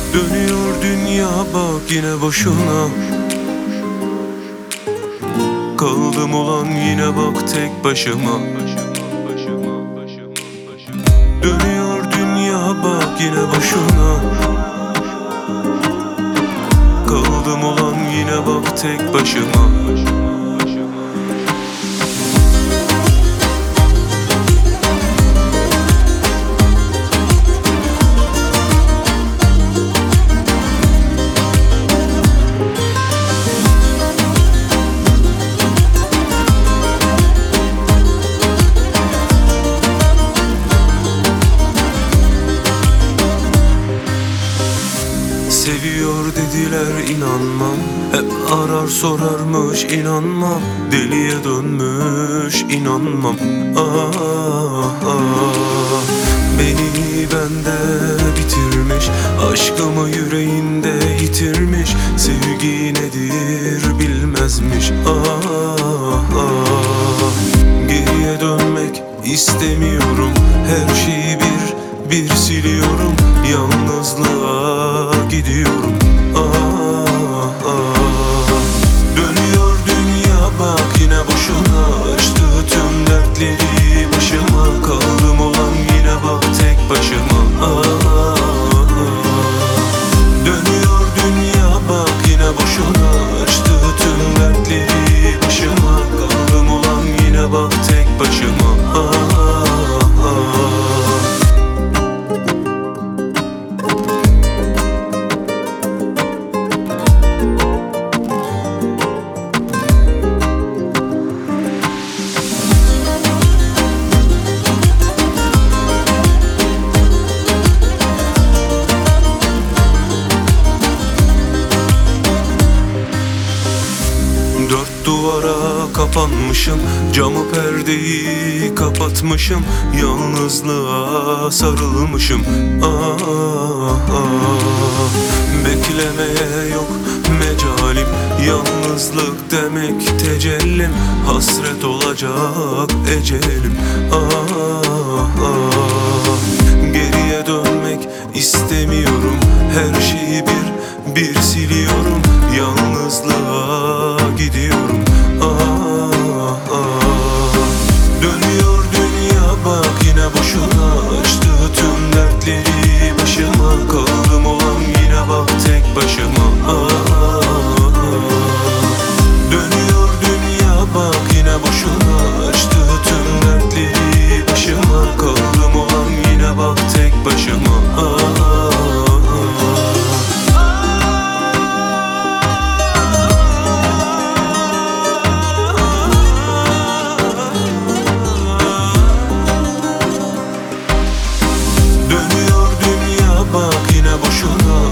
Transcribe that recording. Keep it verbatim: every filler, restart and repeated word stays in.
Dönüyor dünya bak yine boşuna. Kaldım ulan yine bak tek başıma. Dönüyor dünya bak yine boşuna. Kaldım ulan yine bak tek başıma. Seviyor dediler inanmam. Hep arar sorarmış inanmam. Deliye dönmüş inanmam. Ah, ah. Beni bende bitirmiş. Aşkımı yüreğinde yitirmiş. Sevgi nedir bilmezmiş. Ah, ah. Geriye dönmek istemiyorum. Her şeyi bir bir siliyorum. Yalnızlığa gidiyorum. Ah, ah. Dönüyor dünya bak yine boşuna. Açtı tüm dertleri başıma. Kaldım olan yine bak tek başıma. Ah, ah. Dönüyor dünya bak yine boşuna. Açtı tüm dertleri başıma. Kaldım olan yine bak tek başıma. Ah, ah. Dört duvara kapanmışım. Camı perdeyi kapatmışım. Yalnızlığa sarılmışım. Ah, ah. Beklemeye yok mecalim. Yalnızlık demek tecellim. Hasret olacak ecelim. Ah, ah. Geriye dönmek istemiyorum. Her şeyi bir bir siliyorum. Yalnızlığa gidiyorum. Ah, ah. Dönüyor dünya bak yine boşuna. Açtı tüm dertleri başıma. Kaldım olan yine bak tek başıma. Ah, ah. Dönüyor dünya bak yine boşuna. Açtı tüm dertleri başıma. Kaldım olan yine bak tek başıma. Ah, ah. Dönüyor dünya bak yine boşuna.